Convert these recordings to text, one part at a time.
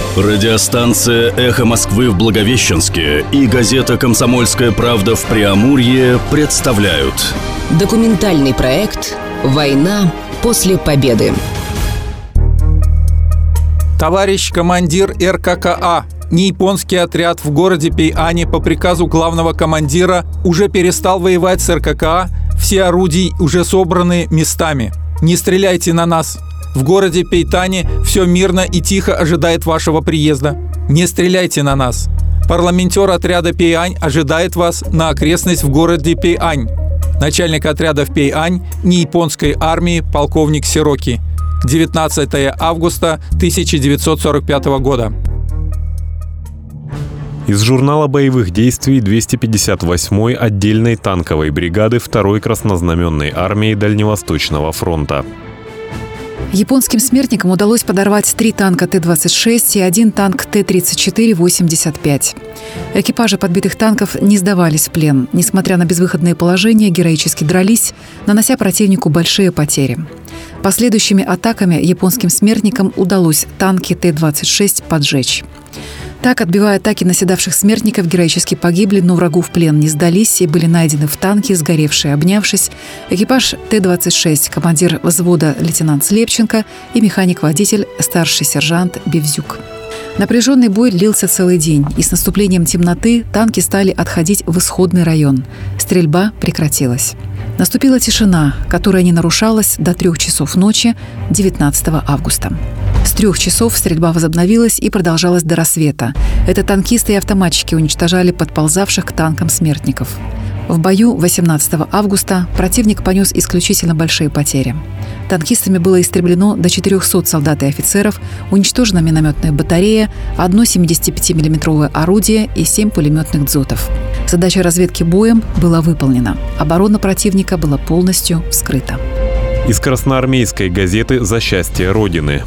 Радиостанция «Эхо Москвы» в Благовещенске и газета «Комсомольская правда» в Преамурье представляют документальный проект «Война после победы». Товарищ командир РККА. Неяпонский отряд в городе Пейани по приказу главного командира уже перестал воевать с РККА. Все орудия уже собраны местами. Не стреляйте на нас. В городе Пейтани все мирно и тихо ожидает вашего приезда. Не стреляйте на нас. Парламентер отряда Пейань ожидает вас на окрестность в городе Пейань. Начальник отряда в Пейань неяпонской армии полковник Сироки. 19 августа 1945 года. Из журнала боевых действий 258-й отдельной танковой бригады 2-й краснознаменной армии Дальневосточного фронта. Японским смертникам удалось подорвать 3 танка Т-26 и 1 танк Т-34-85. Экипажи подбитых танков не сдавались в плен. Несмотря на безвыходное положение, героически дрались, нанося противнику большие потери. Последующими атаками японским смертникам удалось танки Т-26 поджечь. Так, отбивая атаки наседавших смертников, героически погибли, но врагу в плен не сдались и были найдены в танке, сгоревшие, обнявшись, экипаж Т-26, командир взвода лейтенант Слепченко и механик-водитель старший сержант Бевзюк. Напряженный бой длился целый день, и с наступлением темноты танки стали отходить в исходный район. Стрельба прекратилась. Наступила тишина, которая не нарушалась до 3 часов ночи 19 августа. С 3 часов стрельба возобновилась и продолжалась до рассвета. Это танкисты и автоматчики уничтожали подползавших к танкам смертников. В бою 18 августа противник понес исключительно большие потери. Танкистами было истреблено до 400 солдат и офицеров, уничтожена минометная батарея, 1 75-мм орудие и 7 пулеметных дзотов. Задача разведки боем была выполнена. Оборона противника была полностью вскрыта. Из красноармейской газеты «За счастье Родины».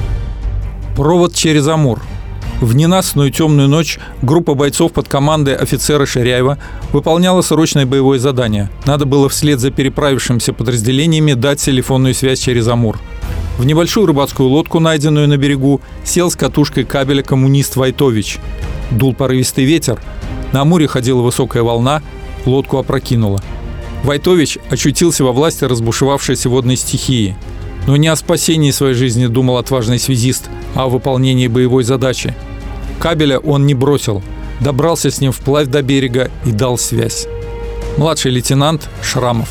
Провод через Амур. В ненастную темную ночь группа бойцов под командой офицера Ширяева выполняла срочное боевое задание. Надо было вслед за переправившимися подразделениями дать телефонную связь через Амур. В небольшую рыбацкую лодку, найденную на берегу, сел с катушкой кабеля коммунист Войтович. Дул порывистый ветер. На Амуре ходила высокая волна, лодку опрокинула. Войтович очутился во власти разбушевавшейся водной стихии. Но не о спасении своей жизни думал отважный связист, а о выполнении боевой задачи. Кабеля он не бросил, добрался с ним вплавь до берега и дал связь. Младший лейтенант Шрамов.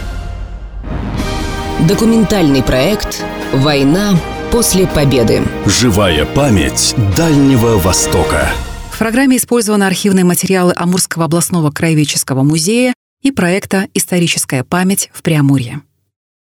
Документальный проект «Война после победы». Живая память Дальнего Востока. В программе использованы архивные материалы Амурского областного краеведческого музея и проекта «Историческая память в Преамурье».